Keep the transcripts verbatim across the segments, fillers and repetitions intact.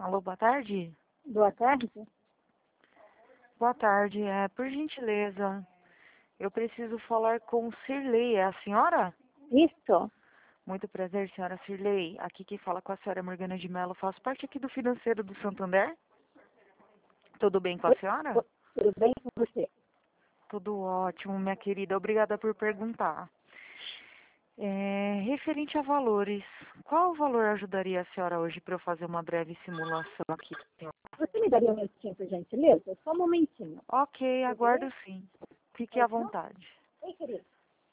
Alô, boa tarde? Boa tarde. Boa tarde, é, por gentileza, eu preciso falar com Cirlei, é a senhora? Isso. Muito prazer, senhora Cirlei. Aqui quem fala com a senhora é Morgana de Mello, faço parte aqui do financeiro do Santander. Tudo bem com a Oi, senhora? oi, tudo bem com você? Tudo ótimo, minha querida, obrigada por perguntar. É, referente a valores, qual valor ajudaria a senhora hoje para eu fazer uma breve simulação aqui? Você me daria um minutinho, por gentileza? Só um momentinho. Ok, Tudo bem? aguardo sim. Fique à Pode não? vontade. Oi, querido.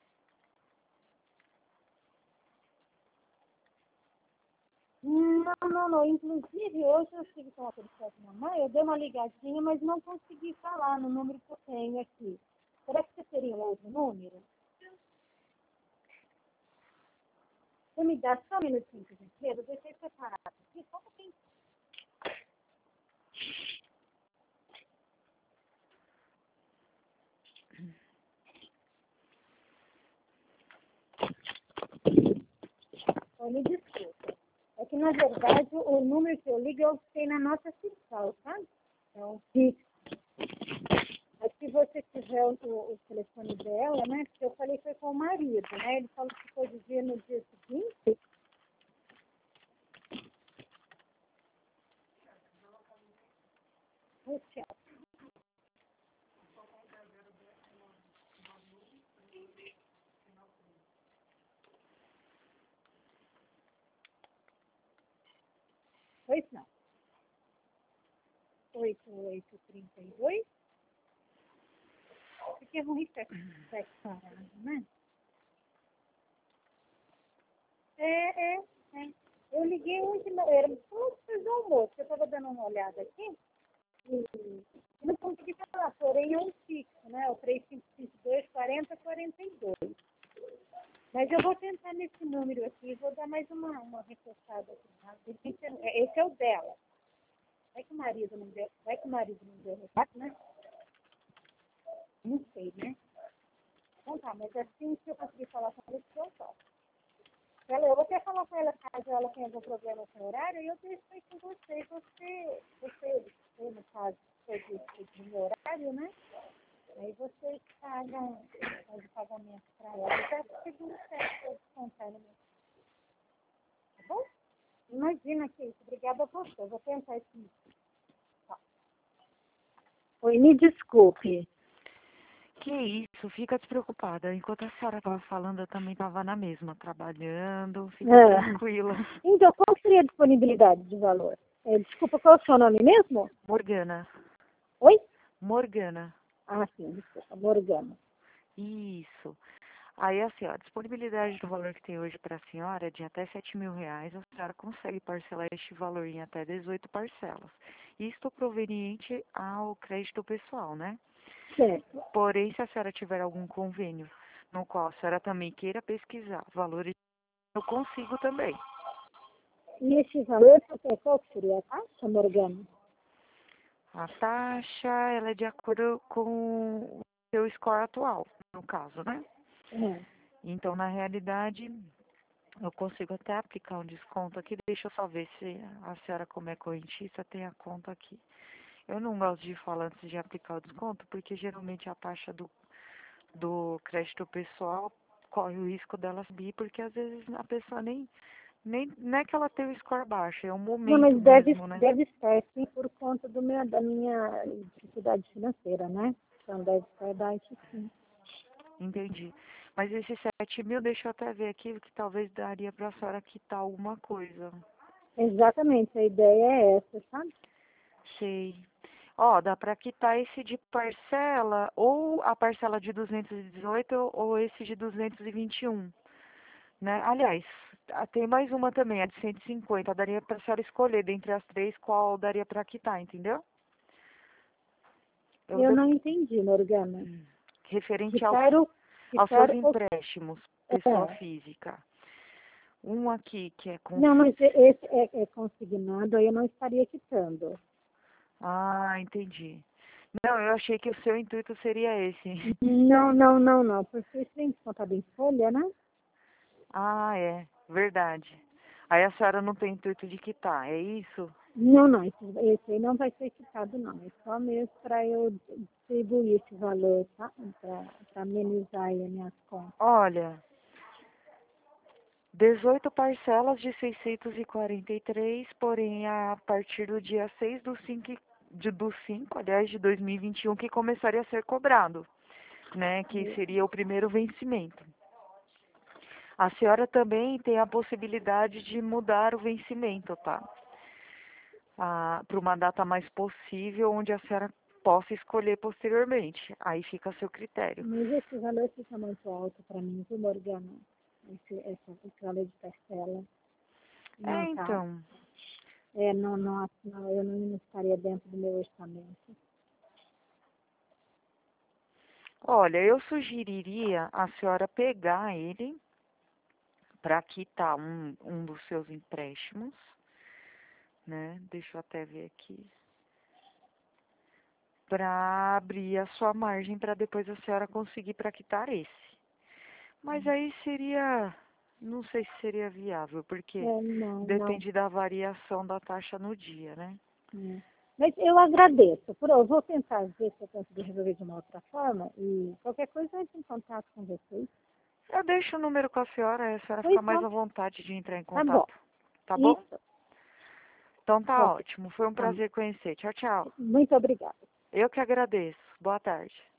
Não, não, não. Inclusive, hoje eu estive com a pessoa da mamãe, eu dei uma ligadinha, mas não consegui falar no número que eu tenho aqui. Será que você teria um outro número? Você me dá só um minutinho, por gentileza? Eu deixei separado aqui, só um pouquinho. Oh, me desculpa. É que, na verdade, o número que eu ligo eu sei na nota fiscal, tá? Então, se, mas se você tiver o, o telefone dela, né? Porque eu falei que foi com o marido, né? Ele falou que pode vir no dia seguinte. Puxa, pois não. oito oito três dois. Porque é ruim separado, né? É, é, é. Eu liguei hoje, não, era só depois do almoço. Eu estava dando uma olhada aqui. E não consegui falar, porém é um fixo, né? O três cinco cinco dois, quarenta, quarenta e dois. Mas eu vou tentar nesse número aqui, vou dar mais uma, uma reforçada aqui. Tá? Esse é o dela. Vai que o marido não deu, vai que o marido não deu recado, né? Não sei, né? Então tá, mas assim que eu conseguir falar com ela, eu toco. Ela, eu vou até falar com ela caso ela tenha algum problema com o horário, e eu deixo aí com você. Você, você, você no caso, foi do meu horário, né? Aí vocês pagam, faz o pagamento para ela. Eu já seguro certo para descontar no meu. Tá bom? Imagina que isso. Obrigada a você. Eu vou tentar isso. Tá. Oi, me desculpe. Que isso, fica despreocupada. Enquanto a senhora estava falando, eu também estava na mesma, trabalhando, fica Ah, tranquila. então, qual seria a disponibilidade de valor? É, desculpa, qual é o seu nome mesmo? Morgana, Oi? Morgana, Ah, sim, desculpa, Morgana. isso. Aí, assim, ó, a disponibilidade do valor que tem hoje para a senhora é de até sete mil reais. A senhora consegue parcelar este valor em até dezoito parcelas. Isto proveniente ao crédito pessoal, né? Certo. Porém, se a senhora tiver algum convênio no qual a senhora também queira pesquisar valores, eu consigo também. E esse valor, é qual que seria a taxa, Morgana? A taxa, ela é de acordo com o seu score atual, no caso, né? É. Então, na realidade, eu consigo até aplicar um desconto aqui. Deixa eu só ver se a senhora, como é correntista, tem a conta aqui. Eu não gosto de falar antes de aplicar o desconto, porque geralmente a taxa do, do crédito pessoal corre o risco dela subir, porque às vezes a pessoa nem, nem, não é que ela tem o score baixo, é o Não, momento mas deve, mesmo, né? deve estar, sim, por conta do meu, da minha dificuldade financeira, né? Então deve estar baixo, sim. Entendi. Mas esses sete mil, deixa eu até ver aqui, que talvez daria para a senhora quitar alguma coisa. Exatamente, a ideia é essa, sabe? Sei. Ó, dá para quitar esse de parcela, ou a parcela de duzentos e dezoito, ou esse de duzentos e vinte e um, né? Aliás, ah, tem mais uma também, a de cento e cinquenta. Daria para a senhora escolher dentre as três qual daria para quitar, entendeu? Eu, Eu de- não entendi, Morgana. referente aos, Quitar o... aos seus Quitar o... empréstimos, pessoa É. física. Um aqui que é com... Não, mas esse é, é consignado, aí eu não estaria quitando. Ah, entendi. Não, eu achei que o seu intuito seria esse. Não, não, não, não, porque isso vem descontado em folha, né? Ah, é, verdade. Aí a senhora não tem intuito de quitar, é isso? Não, não, esse, esse aí não vai ser quitado, não. É só mesmo para eu distribuir esse valor, tá? Para amenizar aí as minhas contas. Olha, dezoito parcelas de seiscentos e quarenta e três, porém a partir do dia seis do cinco, de, do cinco, aliás, de dois mil e vinte e um, que começaria a ser cobrado, né? Que seria o primeiro vencimento. A senhora também tem a possibilidade de mudar o vencimento, tá? Ah, para uma data mais possível, onde a senhora possa escolher posteriormente. Aí fica a seu critério. Mas esse valor fica muito alto para mim, viu, Morgana? Esse, esse, esse valor de parcela. É, Não tá. então. É, não, não, não, eu não estaria dentro do meu orçamento. Olha, eu sugeriria a senhora pegar ele para quitar um, um dos seus empréstimos, né? Deixa eu até ver aqui. Para abrir a sua margem para depois a senhora conseguir para quitar esse. Mas aí seria, não sei se seria viável, porque É, não, não. depende da variação da taxa no dia, né? É. Mas eu agradeço. Por, eu vou tentar ver se eu consigo resolver de uma outra forma e qualquer coisa eu entro em contato com vocês. Eu deixo o número com a senhora, aí a senhora fica Pois mais não, à vontade de entrar em tá bom. contato. Tá bom? Isso. Então tá Ok. ótimo. Foi um Tá. prazer conhecer. Tchau, tchau. Muito obrigada. Eu que agradeço. Boa tarde.